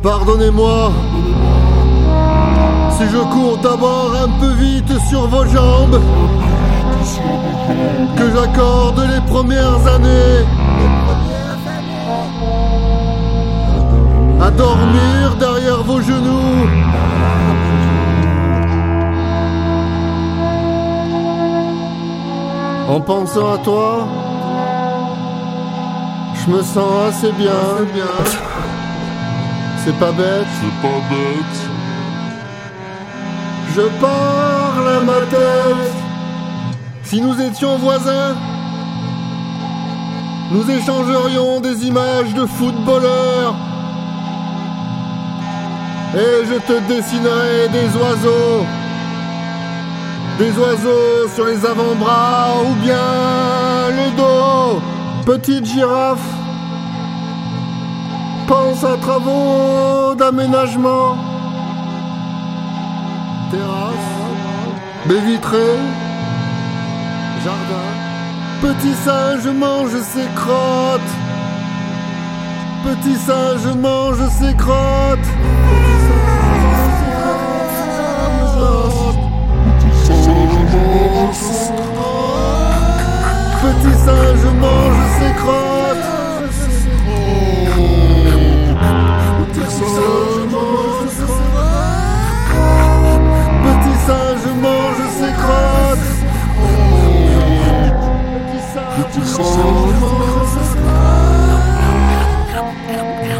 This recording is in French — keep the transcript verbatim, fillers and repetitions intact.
Pardonnez-moi si je cours d'abord un peu vite sur vos jambes, que j'accorde les premières années à dormir derrière vos genoux. En pensant à toi, je me sens assez bien. C'est pas bête. C'est pas bête. Je parle à ma tête. Si nous étions voisins, nous échangerions des images de footballeurs. Et je te dessinerai des oiseaux. Des oiseaux sur les avant-bras ou bien le dos. Petite girafe, pense à travaux d'aménagement. Terrasse, baie vitrée, jardin. Petit singe mange ses crottes. Petit singe mange ses crottes. Petit singe mange ses crottes. Petit singe mange ses crottes. Petit singe mange ses crottes. Petit singe mange ses crottes.